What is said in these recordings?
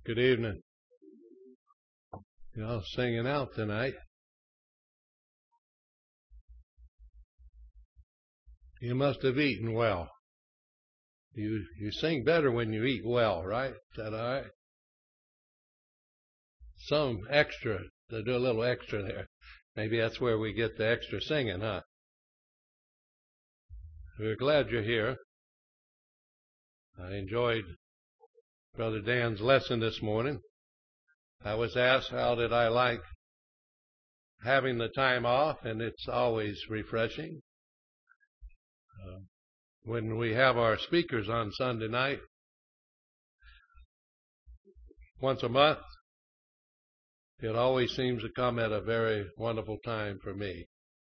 Good evening. Y'all singing out tonight. You must have eaten well. You sing better when you eat well, right? Is that all right? Some extra. They do a little extra there. Maybe that's where we get the extra singing, huh? We're glad you're here. I enjoyed Brother Dan's lesson this morning. I was asked how did I like having the time off, and it's always refreshing. When we have our speakers on Sunday night, once a month, it always seems to come at a very wonderful time for me.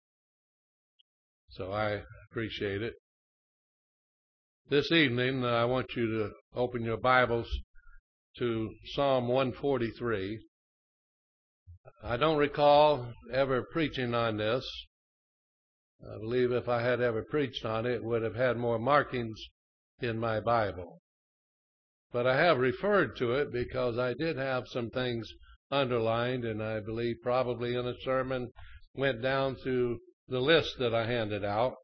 So I appreciate it. This evening, I want you to open your Bibles to Psalm 143. I don't recall ever preaching on this. I believe if I had ever preached on it, it would have had more markings in my Bible. But I have referred to it because I did have some things underlined, and I believe probably in a sermon went down through the list that I handed out.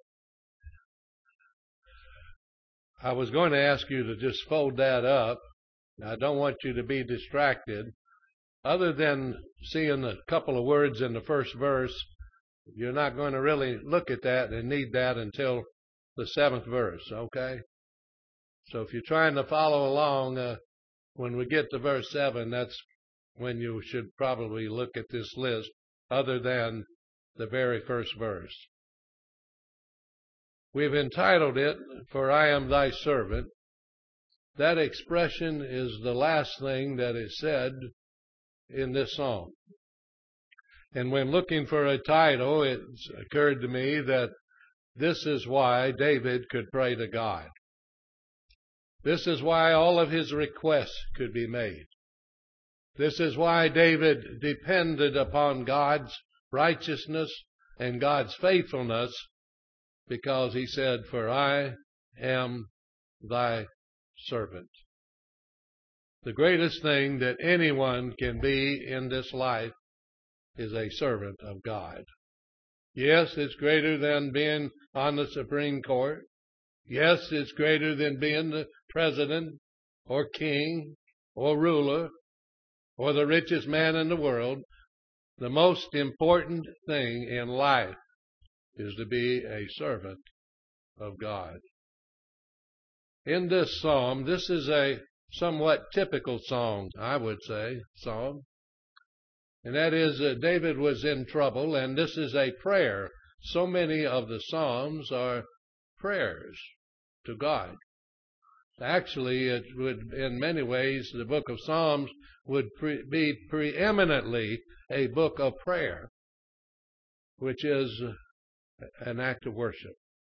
I was going to ask you to just fold that up. I don't want you to be distracted. Other than seeing a couple of words in the first verse, you're not going to really look at that and need that until the 7th verse, okay? So if you're trying to follow along, when we get to verse 7, that's when you should probably look at this list, other than the very first verse. We've entitled it, "For I Am Thy Servant." That expression is the last thing that is said in this psalm. And when looking for a title, it occurred to me that this is why David could pray to God. This is why all of his requests could be made. This is why David depended upon God's righteousness and God's faithfulness, because he said, "For I am thy servant." The greatest thing that anyone can be in this life is a servant of God. Yes, it's greater than being on the Supreme Court. Yes, it's greater than being the president or king or ruler or the richest man in the world. The most important thing in life is to be a servant of God. In this psalm, this is a somewhat typical song, I would say, psalm. And that is, David was in trouble, and this is a prayer. So many of the psalms are prayers to God. Actually, it would, in many ways, the book of Psalms would be preeminently a book of prayer, which is an act of worship.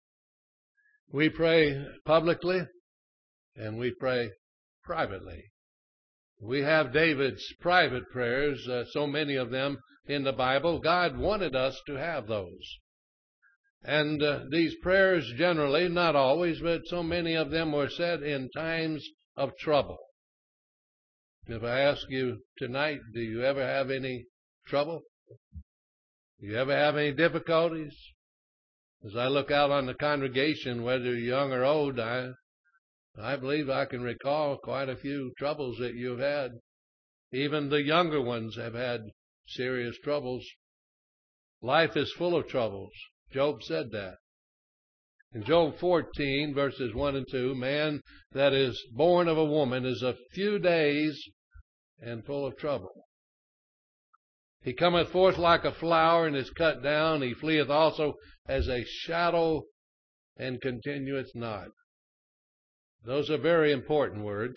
We pray publicly, and we pray privately. We have David's private prayers, so many of them in the Bible. God wanted us to have those. And these prayers generally, not always, but so many of them were said in times of trouble. If I ask you tonight, do you ever have any trouble? Do you ever have any difficulties? As I look out on the congregation, whether young or old, I believe I can recall quite a few troubles that you've had. Even the younger ones have had serious troubles. Life is full of troubles. Job said that. In Job 14, verses 1 and 2, man that is born of a woman is a few days and full of trouble. He cometh forth like a flower and is cut down. He fleeth also as a shadow and continueth not. Those are very important words.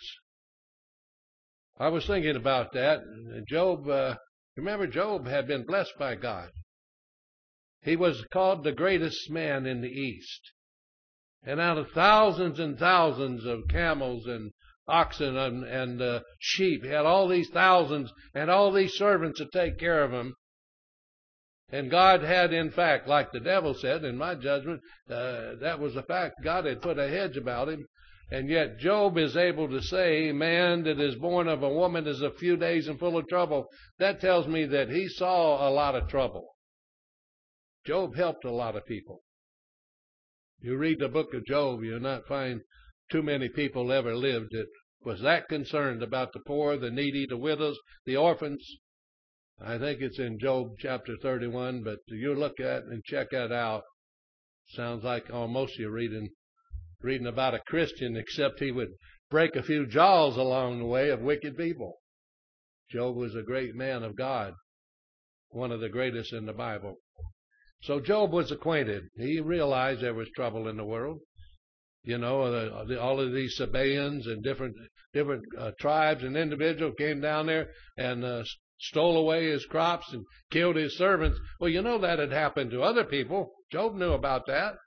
I was thinking about that. Job, remember Job had been blessed by God. He was called the greatest man in the East. And out of thousands and thousands of camels and oxen and sheep, he had all these thousands and all these servants to take care of him. And God had, in fact, like the devil said, in my judgment, that was the fact, God had put a hedge about him. And yet Job is able to say, man that is born of a woman is a few days and full of trouble. That tells me that he saw a lot of trouble. Job helped a lot of people. You read the book of Job, you'll not find too many people ever lived that was that concerned about the poor, the needy, the widows, the orphans. I think it's in Job chapter 31, but you look at it and check that out. Sounds like almost you're reading about a Christian, except he would break a few jaws along the way of wicked people. Job was a great man of God, one of the greatest in the Bible. So Job was acquainted. He realized there was trouble in the world. You know, all of these Sabaeans and different tribes and individuals came down there and stole away his crops and killed his servants. Well, you know that had happened to other people. Job knew about that.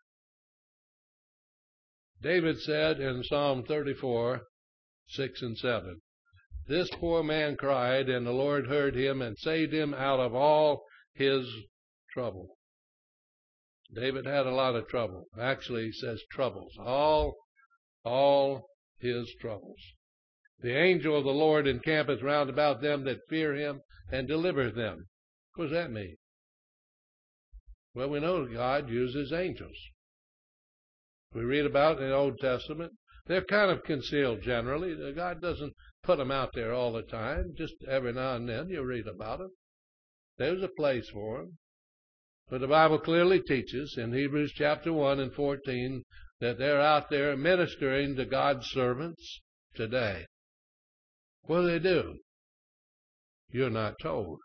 David said in Psalm 34, 6 and 7, this poor man cried, and the Lord heard him and saved him out of all his trouble. David had a lot of trouble. Actually, he says troubles. All his troubles. The angel of the Lord encampeth round about them that fear him and delivereth them. What does that mean? Well, we know God uses angels. We read about it in the Old Testament. They're kind of concealed generally. God doesn't put them out there all the time. Just every now and then you read about them. There's a place for them. But the Bible clearly teaches in Hebrews chapter 1 and 14 that they're out there ministering to God's servants today. What do? You're not told.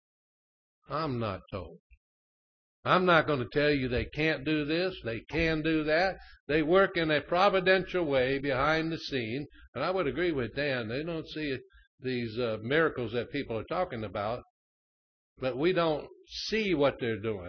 I'm not told. I'm not going to tell you they can't do this, they can do that. They work in a providential way behind the scene. And I would agree with Dan. They don't see these miracles that people are talking about. But we don't see what they're doing.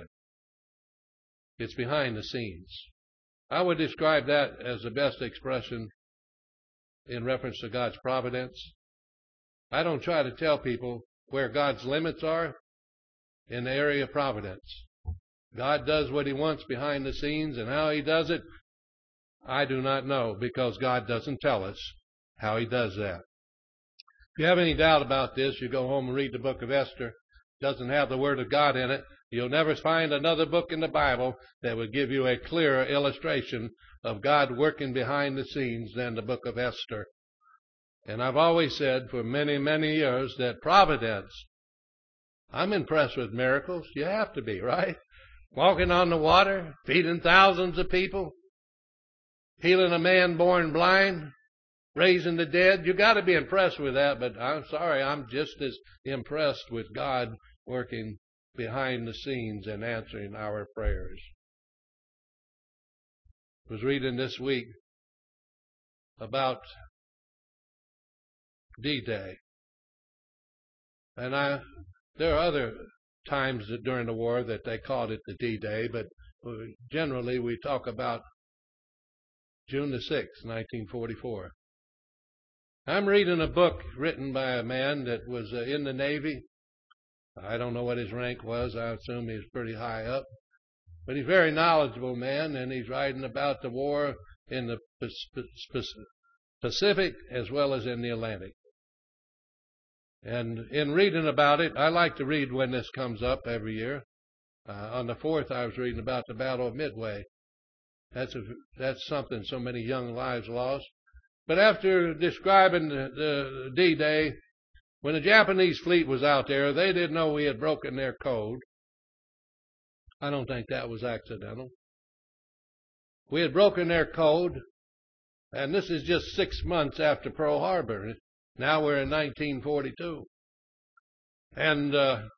It's behind the scenes. I would describe that as the best expression in reference to God's providence. I don't try to tell people where God's limits are in the area of providence. God does what he wants behind the scenes, and how he does it, I do not know, because God doesn't tell us how he does that. If you have any doubt about this, you go home and read the book of Esther. It doesn't have the word of God in it. You'll never find another book in the Bible that would give you a clearer illustration of God working behind the scenes than the book of Esther. And I've always said for many, many years that providence, I'm impressed with miracles. You have to be, right? Walking on the water, feeding thousands of people, healing a man born blind, raising the dead. You got to be impressed with that, but I'm sorry, I'm just as impressed with God working behind the scenes and answering our prayers. I was reading this week about D-Day. And there are other times that during the war that they called it the D-Day, but generally we talk about June the 6th, 1944. I'm reading a book written by a man that was in the Navy. I don't know what his rank was. I assume he was pretty high up. But he's a very knowledgeable man, and he's writing about the war in the Pacific as well as in the Atlantic. And in reading about it, I like to read when this comes up every year. On the 4th, I was reading about the Battle of Midway. That's something so many young lives lost. But after describing the D-Day, when the Japanese fleet was out there, they didn't know we had broken their code. I don't think that was accidental. We had broken their code, and this is just 6 months after Pearl Harbor. Now we're in 1942. And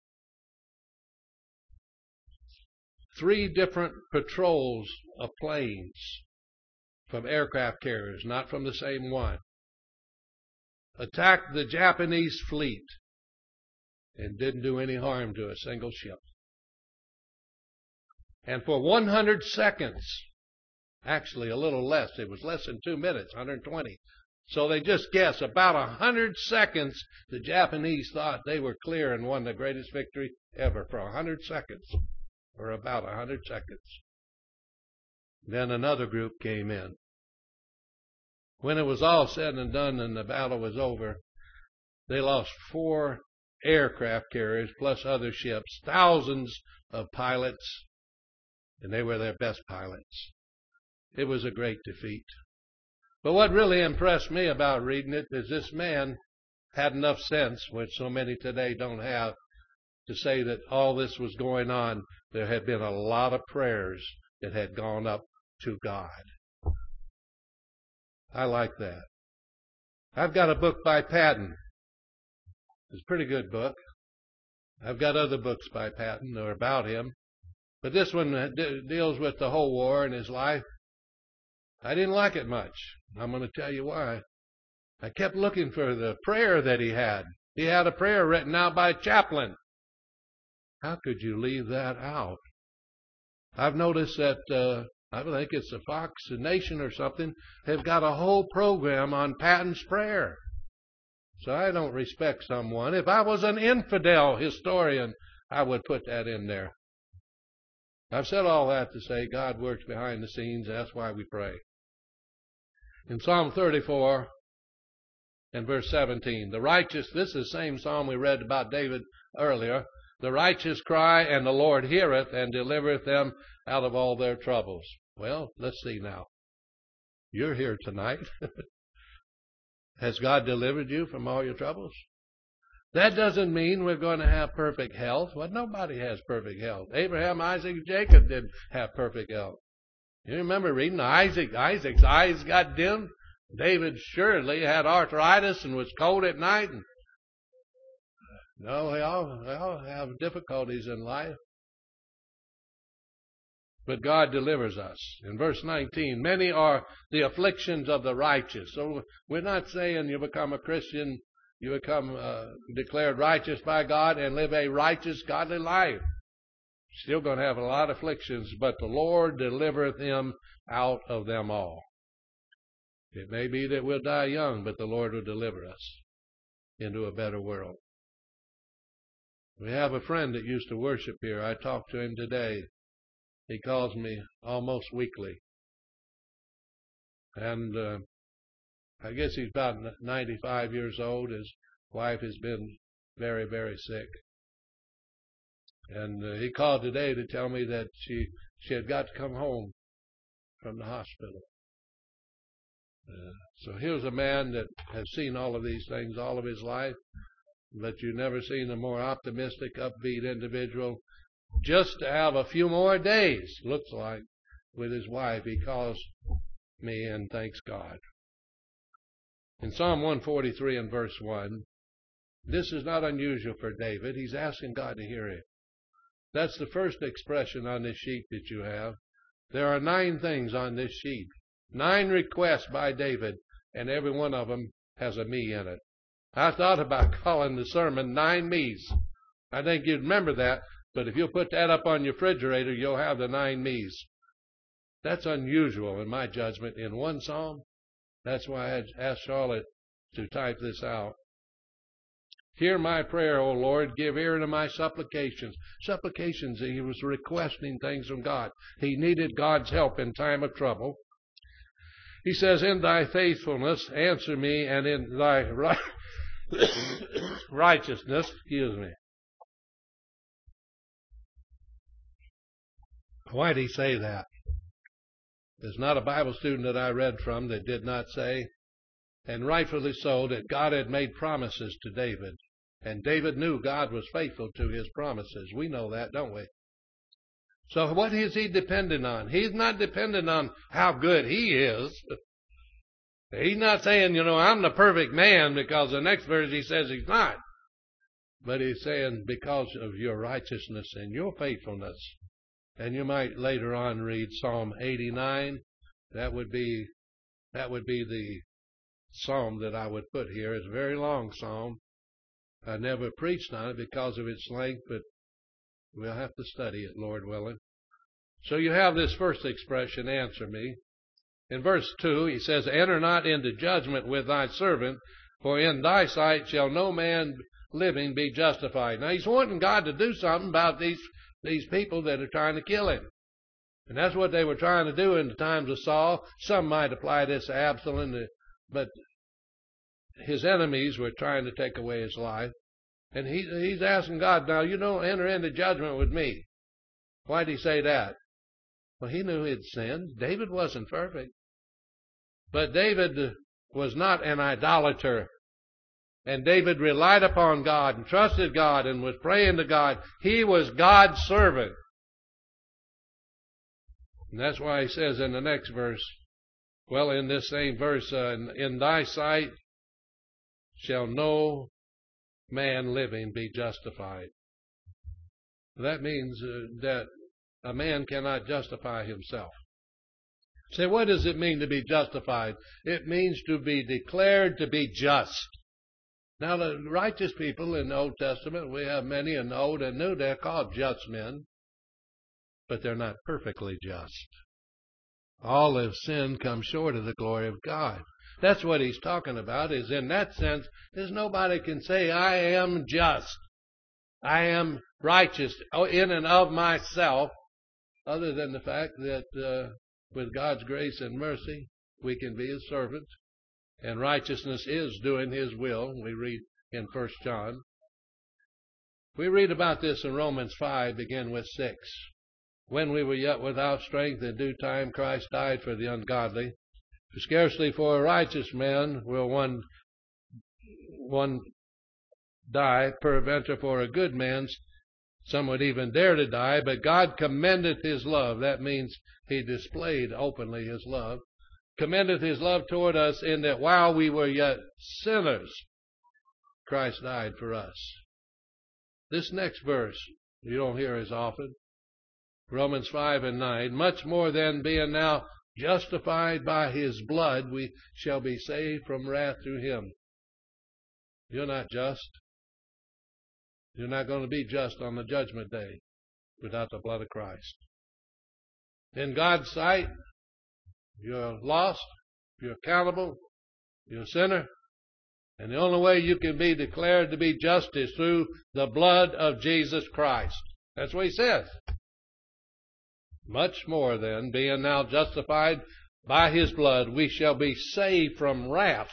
3 different patrols of planes from aircraft carriers, not from the same one, attacked the Japanese fleet and didn't do any harm to a single ship. And for 100 seconds, actually a little less, it was less than 2 minutes, 120. So they just guess about 100 seconds, the Japanese thought they were clear and won the greatest victory ever for 100 seconds, or about 100 seconds. Then another group came in. When it was all said and done and the battle was over, they lost 4 aircraft carriers plus other ships, thousands of pilots, and they were their best pilots. It was a great defeat. But what really impressed me about reading it is this man had enough sense, which so many today don't have, to say that all this was going on, there had been a lot of prayers that had gone up to God. I like that. I've got a book by Patton. It's a pretty good book. I've got other books by Patton or about him, but this one deals with the whole war in his life. I didn't like it much. I'm going to tell you why. I kept looking for the prayer that he had. He had a prayer written out by a chaplain. How could you leave that out? I've noticed that, I think it's the Fox Nation or something, have got a whole program on Patton's prayer. So I don't respect someone. If I was an infidel historian, I would put that in there. I've said all that to say God works behind the scenes. That's why we pray. In Psalm 34 and verse 17, the righteous, this is the same psalm we read about David earlier. The righteous cry, and the Lord heareth, and delivereth them out of all their troubles. Well, let's see now. You're here tonight. Has God delivered you from all your troubles? That doesn't mean we're going to have perfect health. Well, nobody has perfect health. Abraham, Isaac, and Jacob didn't have perfect health. You remember reading Isaac's eyes got dim. David surely had arthritis and was cold at night. And no, we all have difficulties in life. But God delivers us. In verse 19, many are the afflictions of the righteous. So we're not saying you become a Christian, you become declared righteous by God and live a righteous, godly life. Still going to have a lot of afflictions, but the Lord delivereth him out of them all. It may be that we'll die young, but the Lord will deliver us into a better world. We have a friend that used to worship here. I talked to him today. He calls me almost weekly. And I guess he's about 95 years old. His wife has been very, very sick. And he called today to tell me that she had got to come home from the hospital. So here's a man that has seen all of these things all of his life, but you've never seen a more optimistic, upbeat individual. Just to have a few more days, looks like, with his wife. He calls me and thanks God. In Psalm 143 and verse 1, this is not unusual for David. He's asking God to hear him. That's the first expression on this sheet that you have. There are 9 things on this sheet. 9 requests by David, and every one of them has a me in it. I thought about calling the sermon 9 me's. I think you'd remember that, but if you'll put that up on your refrigerator, you'll have the 9 me's. That's unusual in my judgment in one psalm. That's why I asked Charlotte to type this out. Hear my prayer, O Lord. Give ear to my supplications. Supplications, he was requesting things from God. He needed God's help in time of trouble. He says, in thy faithfulness, answer me, and in thy righteousness, Why did he say that? There's not a Bible student that I read from that did not say, and rightfully so, that God had made promises to David. And David knew God was faithful to his promises. We know that, don't we? So what is he dependent on? He's not dependent on how good he is. He's not saying, I'm the perfect man, because the next verse he says he's not. But he's saying because of your righteousness and your faithfulness. And you might later on read Psalm 89. That would be the psalm that I would put here. It's a very long psalm. I never preached on it because of its length, but we'll have to study it, Lord willing. So you have this first expression, answer me. In verse 2, he says, enter not into judgment with thy servant, for in thy sight shall no man living be justified. Now he's wanting God to do something about these people that are trying to kill him. And that's what they were trying to do in the times of Saul. Some might apply this to Absalom, but his enemies were trying to take away his life. And he's asking God, now you don't enter into judgment with me. Why did he say that? Well, he knew he'd sinned. David wasn't perfect. But David was not an idolater. And David relied upon God and trusted God and was praying to God. He was God's servant. And that's why he says in the next verse, well, in this same verse, in thy sight shall no man living be justified. That means that a man cannot justify himself. Say, what does it mean to be justified? It means to be declared to be just. Now, the righteous people in the Old Testament, we have many in the Old and New, they're called just men, but they're not perfectly just. All have sinned, come short of the glory of God. That's what he's talking about, is in that sense, there's nobody can say, I am just. I am righteous in and of myself, other than the fact that with God's grace and mercy, we can be his servants. And righteousness is doing his will. We read in 1 John. We read about this in Romans 5, begin with 6. When we were yet without strength, in due time Christ died for the ungodly. For scarcely for a righteous man will one die, peradventure for a good man some would even dare to die, but God commendeth his love. That means he displayed openly his love. Commendeth his love toward us in that while we were yet sinners, Christ died for us. This next verse, you don't hear as often. Romans 5 and 9. Much more then, being now justified by his blood, we shall be saved from wrath through him. You're not just. You're not going to be just on the judgment day without the blood of Christ. In God's sight, you're lost, you're accountable, you're a sinner, and the only way you can be declared to be just is through the blood of Jesus Christ. That's what he says. Much more then, being now justified by his blood, we shall be saved from wrath.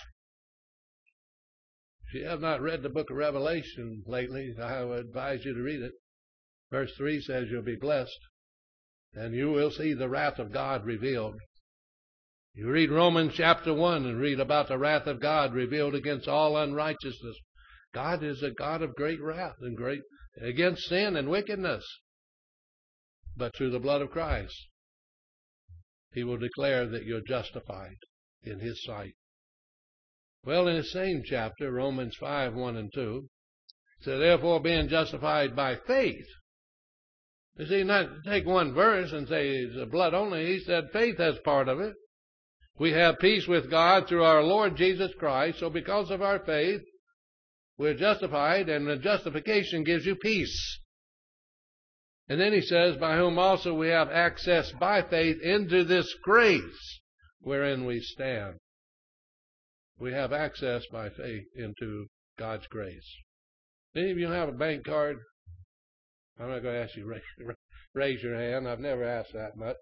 If you have not read the book of Revelation lately, I would advise you to read it. Verse 3 says you'll be blessed, and you will see the wrath of God revealed. You read Romans chapter 1 and read about the wrath of God revealed against all unrighteousness. God is a God of great wrath and great against sin and wickedness. But through the blood of Christ, he will declare that you're justified in his sight. Well, in the same chapter, Romans 5, 1 and 2, so therefore being justified by faith. You see, not take one verse and say it's the blood only. He said faith has part of it. We have peace with God through our Lord Jesus Christ. So because of our faith, we're justified, and the justification gives you peace. And then he says, by whom also we have access by faith into this grace wherein we stand. We have access by faith into God's grace. Any of you have a bank card? I'm not going to ask you to raise your hand. I've never asked that much.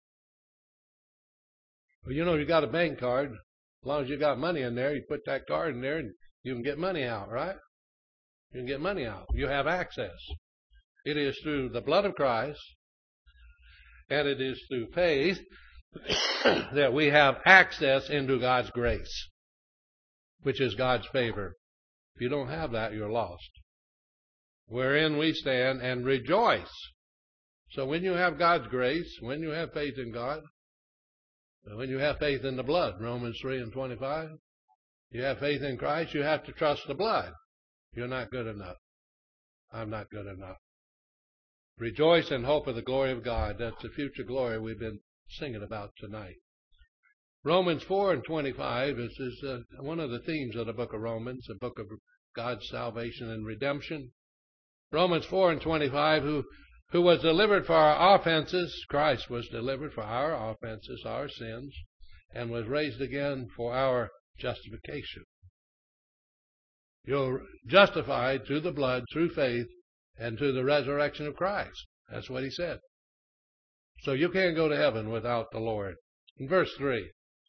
Well, you know, you got a bank card. As long as you got money in there, you put that card in there and you can get money out, right? You can get money out. You have access. It is through the blood of Christ, and it is through faith that we have access into God's grace, which is God's favor. If you don't have that, you're lost. Wherein we stand and rejoice. So when you have God's grace, when you have faith in God, when you have faith in the blood, Romans 3 and 25, you have faith in Christ, you have to trust the blood. You're not good enough. I'm not good enough. Rejoice in hope of the glory of God. That's the future glory we've been singing about tonight. Romans 4 and 25 is one of the themes of the book of Romans, the book of God's salvation and redemption. Romans 4 and 25, who was delivered for our offenses, Christ was delivered for our offenses, our sins, and was raised again for our justification. You're justified through the blood, through faith, and through the resurrection of Christ. That's what he said. So you can't go to heaven without the Lord. In verse 3,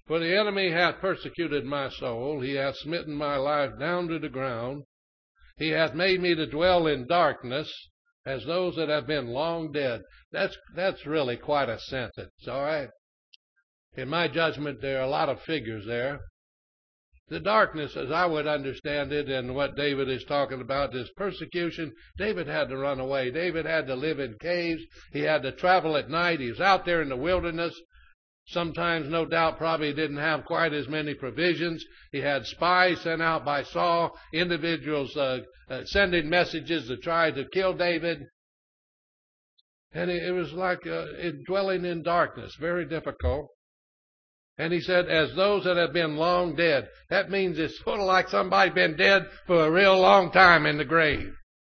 For the enemy hath persecuted my soul. He hath smitten my life down to the ground. He hath made me to dwell in darkness, as those that have been long dead. That's really quite a sentence, all right? In my judgment, there are a lot of figures there. The darkness, as I would understand it, and what David is talking about, this persecution, David had to run away. David had to live in caves. He had to travel at night. He was out there in the wilderness. Sometimes, no doubt, probably didn't have quite as many provisions. He had spies sent out by Saul, individuals sending messages to try to kill David. And it was like dwelling in darkness, very difficult. And he said, as those that have been long dead. That means it's sort of like somebody been dead for a real long time in the grave.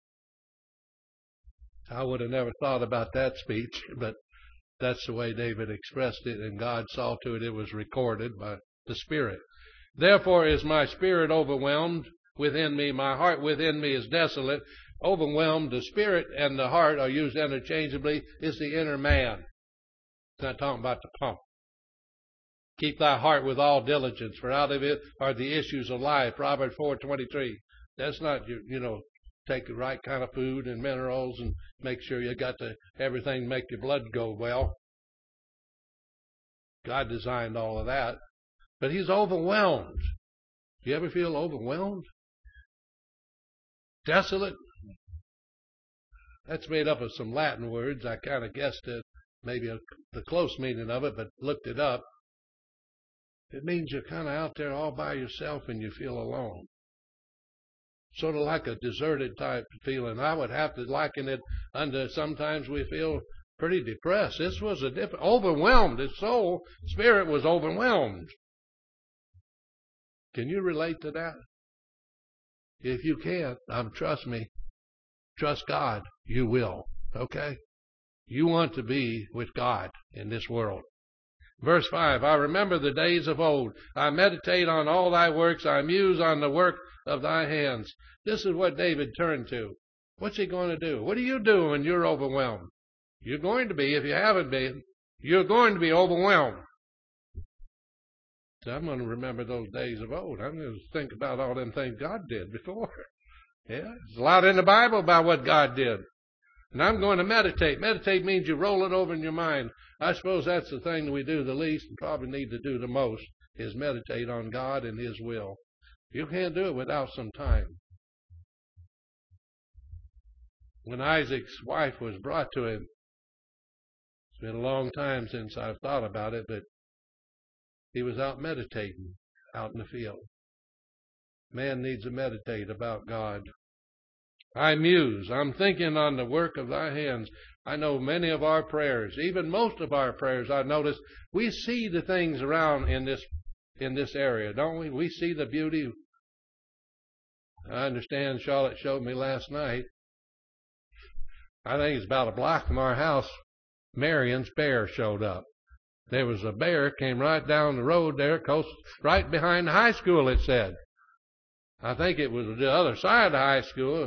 I would have never thought about that speech, but that's the way David expressed it, and God saw to it was recorded by the Spirit. Therefore is my spirit overwhelmed within me. My heart within me is desolate. Overwhelmed, the spirit and the heart are used interchangeably, is the inner man. It's not talking about the pump. Keep thy heart with all diligence, for out of it are the issues of life. Proverbs 4:23. That's not, take the right kind of food and minerals and make sure you got everything to make your blood go well. God designed all of that. But he's overwhelmed. Do you ever feel overwhelmed? Desolate? That's made up of some Latin words. I kind of guessed it, maybe the close meaning of it, but looked it up. It means you're kind of out there all by yourself and you feel alone. Sort of like a deserted type feeling. I would have to liken it under sometimes we feel pretty depressed. This was overwhelmed. His soul, spirit was overwhelmed. Can you relate to that? If you can't, trust me, trust God, you will. Okay? You want to be with God in this world. Verse 5, I remember the days of old. I meditate on all thy works. I muse on the work of thy hands. This is what David turned to. What's he going to do? What do you do when you're overwhelmed? You're going to be, if you haven't been, you're going to be overwhelmed. So I'm going to remember those days of old. I'm going to think about all them things God did before. Yeah, there's a lot in the Bible about what God did. And I'm going to meditate. Meditate means you roll it over in your mind. I suppose that's the thing that we do the least and probably need to do the most, is meditate on God and His will. You can't do it without some time. When Isaac's wife was brought to him, it's been a long time since I've thought about it, but he was out meditating out in the field. Man needs to meditate about God. I muse. I'm thinking on the work of thy hands. I know many of our prayers, even most of our prayers, I've noticed, we see the things around in this area, don't we? We see the beauty. I understand Charlotte showed me last night. I think it's about a block from our house. Marion's bear showed up. There was a bear, came right down the road there, close, right behind the high school, it said. I think it was the other side of the high school.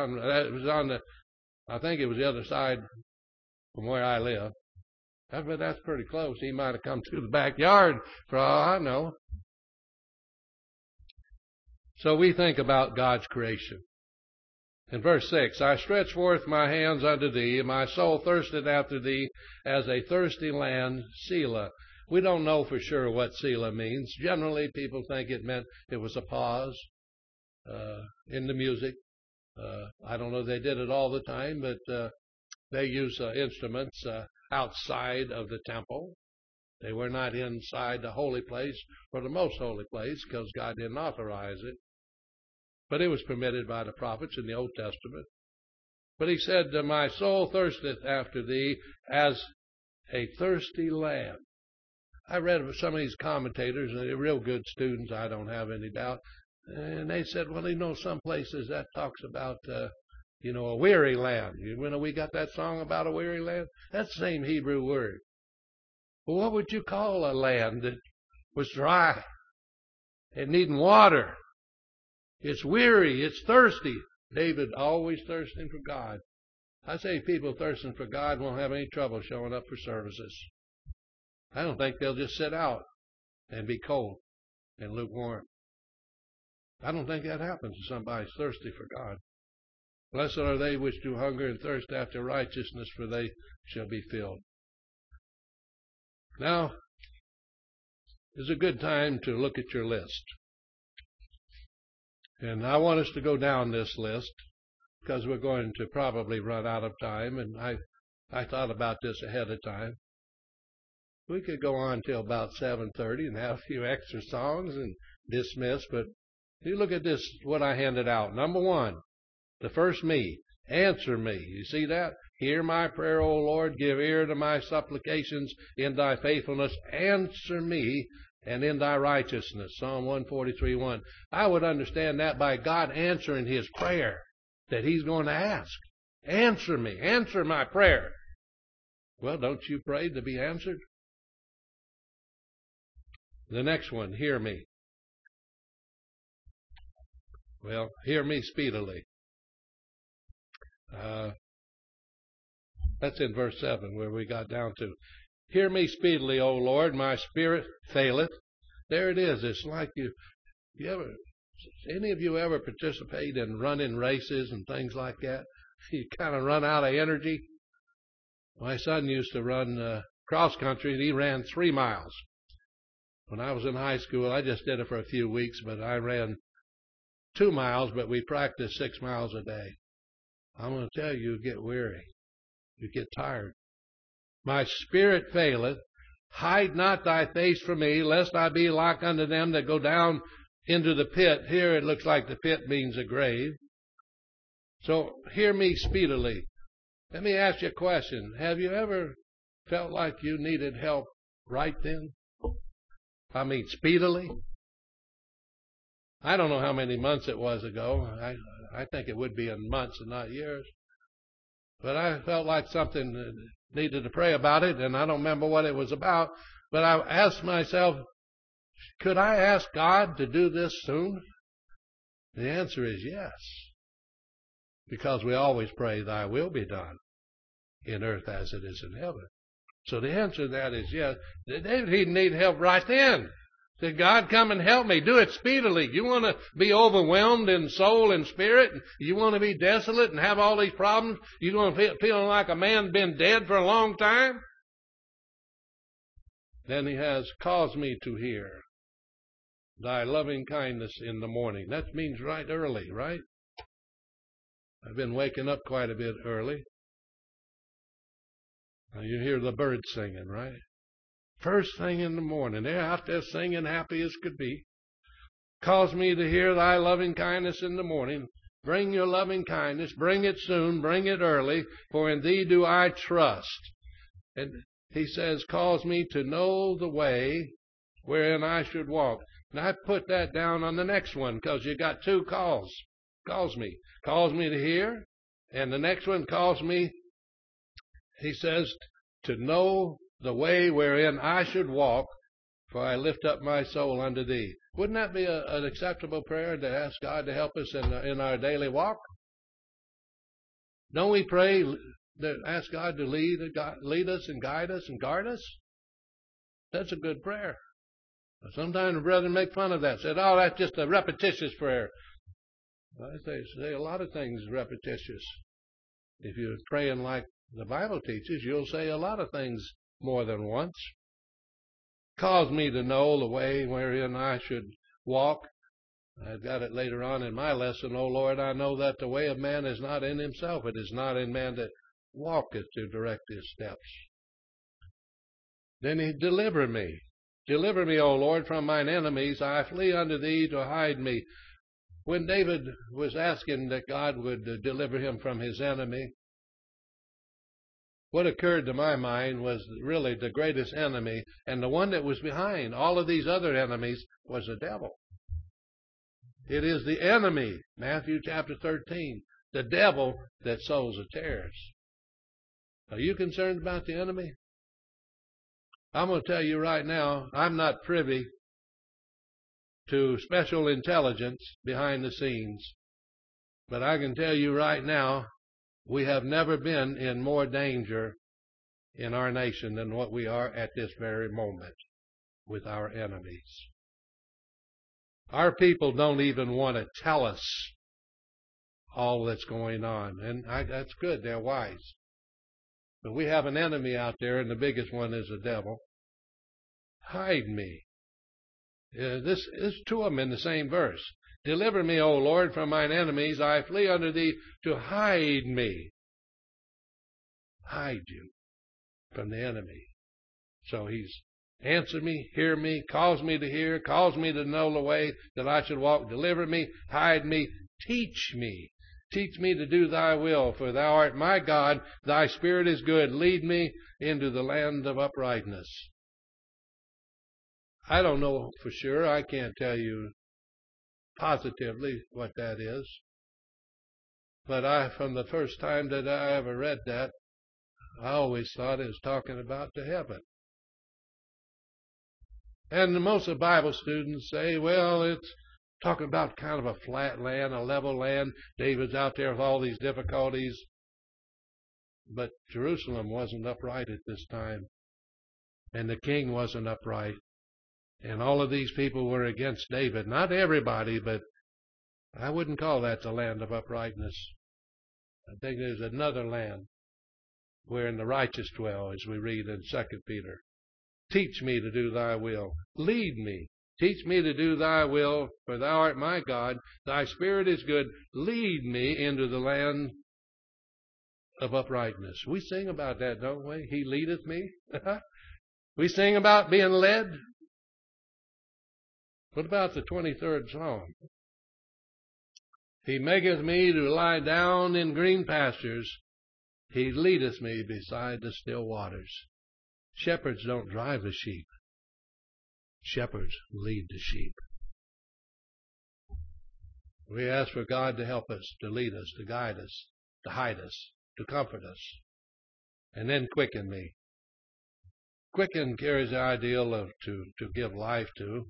I think it was the other side from where I live. But that's pretty close. He might have come to the backyard for all I know. So we think about God's creation. In verse 6, I stretch forth my hands unto thee, and my soul thirsted after thee as a thirsty land, Selah. We don't know for sure what Selah means. Generally, people think it meant it was a pause in the music. I don't know if they did it all the time, but they use instruments outside of the temple. They were not inside the holy place or the most holy place because God didn't authorize it. But it was permitted by the prophets in the Old Testament. But he said, my soul thirsteth after thee as a thirsty land. I read some of these commentators, and they're real good students, I don't have any doubt. And they said, well, some places that talks about, a weary land. We got that song about a weary land? That's the same Hebrew word. Well, what would you call a land that was dry and needing water? It's weary. It's thirsty. David always thirsting for God. I say people thirsting for God won't have any trouble showing up for services. I don't think they'll just sit out. and be cold and lukewarm. I don't think that happens to somebody who's thirsty for God. Blessed are they which do hunger and thirst after righteousness, for they shall be filled. Now is a good time to look at your list. And I want us to go down this list because we're going to probably run out of time. And I thought about this ahead of time. We could go on till about 7:30 and have a few extra songs and dismiss. But you look at this, what I handed out. Number one, the first me. Answer me. You see that? Hear my prayer, O Lord. Give ear to my supplications in thy faithfulness. Answer me and in thy righteousness. Psalm 143:1. I would understand that by God answering his prayer that he's going to ask. Answer me. Answer my prayer. Well, don't you pray to be answered? The next one, hear me. Well, hear me speedily. That's in verse 7 where we got down to. Hear me speedily, O Lord, my spirit faileth. There it is. It's like any of you ever participate in running races and things like that? You kind of run out of energy. My son used to run cross country, and he ran 3 miles. When I was in high school, I just did it for a few weeks, but I ran 2 miles, but we practiced 6 miles a day. I'm going to tell you, you get weary. You get tired. My spirit faileth. Hide not thy face from me, lest I be like unto them that go down into the pit. Here it looks like the pit means a grave. So hear me speedily. Let me ask you a question. Have you ever felt like you needed help right then? I mean, speedily? I don't know how many months it was ago. I think it would be in months and not years. But I felt like something needed to pray about it, and I don't remember what it was about. But I asked myself, could I ask God to do this soon? The answer is yes. Because we always pray, thy will be done in earth as it is in heaven. So the answer to that is yes. David, he needed help right then. Said, God, come and help me. Do it speedily. You want to be overwhelmed in soul and spirit? You want to be desolate and have all these problems? You want to feel like a man been dead for a long time? Then he has caused me to hear thy loving kindness in the morning. That means right early, right? I've been waking up quite a bit early. Now you hear the birds singing, right? First thing in the morning, they're out there singing happy as could be. Cause me to hear thy loving kindness in the morning. Bring your loving kindness. Bring it soon. Bring it early. For in thee do I trust. And he says, cause me to know the way wherein I should walk. And I put that down on the next one because you got 2 calls. Calls me. Calls me to hear. And the next one calls me, he says, to know the way wherein I should walk, for I lift up my soul unto thee. Wouldn't that be an acceptable prayer to ask God to help us in our daily walk? Don't we pray, ask God to lead us and guide us and guard us? That's a good prayer. Sometimes the brethren make fun of that. Said, oh, that's just a repetitious prayer. I say a lot of things repetitious. If you're praying like the Bible teaches, you'll say a lot of things more than once. Cause me to know the way wherein I should walk. I've got it later on in my lesson. O Lord, I know that the way of man is not in himself. It is not in man that walketh to direct his steps. Then he deliver me. Deliver me, O Lord, from mine enemies. I flee unto thee to hide me. When David was asking that God would deliver him from his enemy, what occurred to my mind was really the greatest enemy, and the one that was behind all of these other enemies was the devil. It is the enemy, Matthew chapter 13, the devil that sows the tares. Are you concerned about the enemy? I'm going to tell you right now, I'm not privy to special intelligence behind the scenes, but I can tell you right now, we have never been in more danger in our nation than what we are at this very moment. with our enemies. Our people don't even want to tell us all that's going on. And that's good. They're wise. But we have an enemy out there, and the biggest one is the devil. Hide me. This is two of them in the same verse. Deliver me, O Lord, from mine enemies. I flee unto thee to hide me. Hide you from the enemy. So he's answer me, hear me, cause me to hear, cause me to know the way that I should walk. Deliver me, hide me, teach me. Teach me to do thy will, for thou art my God. Thy spirit is good. Lead me into the land of uprightness. I don't know for sure. I can't tell you positively what that is. But from the first time that I ever read that, I always thought it was talking about to heaven. And most of the Bible students say, well, it's talking about kind of a flat land, a level land. David's out there with all these difficulties. But Jerusalem wasn't upright at this time. And the king wasn't upright. And all of these people were against David. Not everybody, but I wouldn't call that the land of uprightness. I think there's another land wherein the righteous dwell, as we read in 2 Peter. Teach me to do thy will. Lead me. Teach me to do thy will, for thou art my God. Thy spirit is good. Lead me into the land of uprightness. We sing about that, don't we? He leadeth me. We sing about being led. What about the 23rd Psalm? He maketh me to lie down in green pastures. He leadeth me beside the still waters. Shepherds don't drive the sheep. Shepherds lead the sheep. We ask for God to help us, to lead us, to guide us, to hide us, to comfort us. And then quicken me. Quicken carries the ideal of to give life to.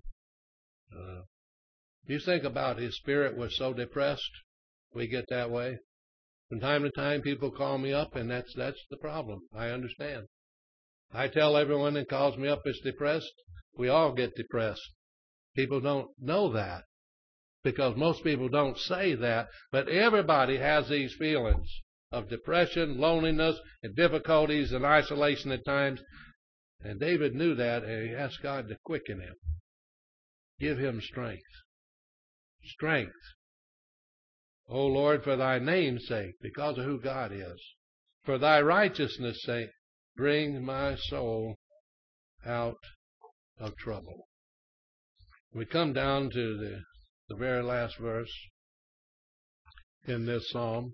You think about his spirit was so depressed, we get that way. From time to time, people call me up, and that's the problem. I understand. I tell everyone that calls me up is depressed. We all get depressed. People don't know that because most people don't say that, but everybody has these feelings of depression, loneliness, and difficulties and isolation at times. And David knew that, and he asked God to quicken him. Give him strength. Strength. O Lord, for thy name's sake, because of who God is, for thy righteousness' sake, bring my soul out of trouble. We come down to the very last verse in this psalm,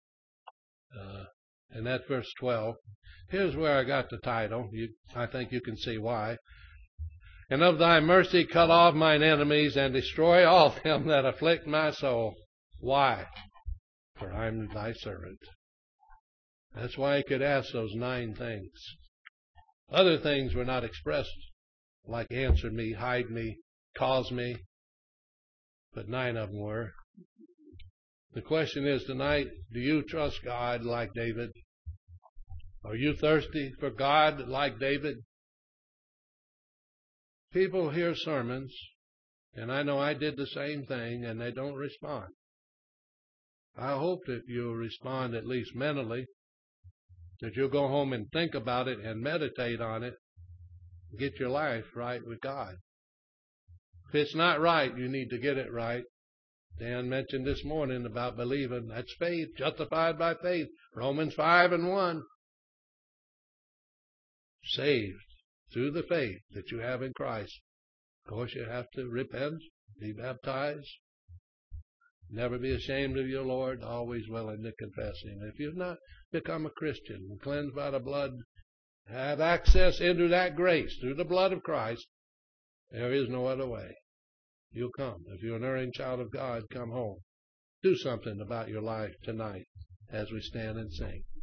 and that's verse 12. Here's where I got the title. I think you can see why. And of thy mercy cut off mine enemies, and destroy all them that afflict my soul. Why? For I'm thy servant. That's why he could ask those 9 things. Other things were not expressed, like answer me, hide me, cause me, but 9 of them were. The question is tonight, do you trust God like David? Are you thirsty for God like David? People hear sermons, and I know I did the same thing, and they don't respond. I hope that you'll respond at least mentally, that you'll go home and think about it and meditate on it, get your life right with God. If it's not right, you need to get it right. Dan mentioned this morning about believing. That's faith, justified by faith. Romans 5:1. Saved through the faith that you have in Christ. Of course, you have to repent, be baptized. Never be ashamed of your Lord, always willing to confess Him. If you've not become a Christian, cleansed by the blood, have access into that grace through the blood of Christ, there is no other way. You'll come. If you're an erring child of God, come home. Do something about your life tonight as we stand and sing.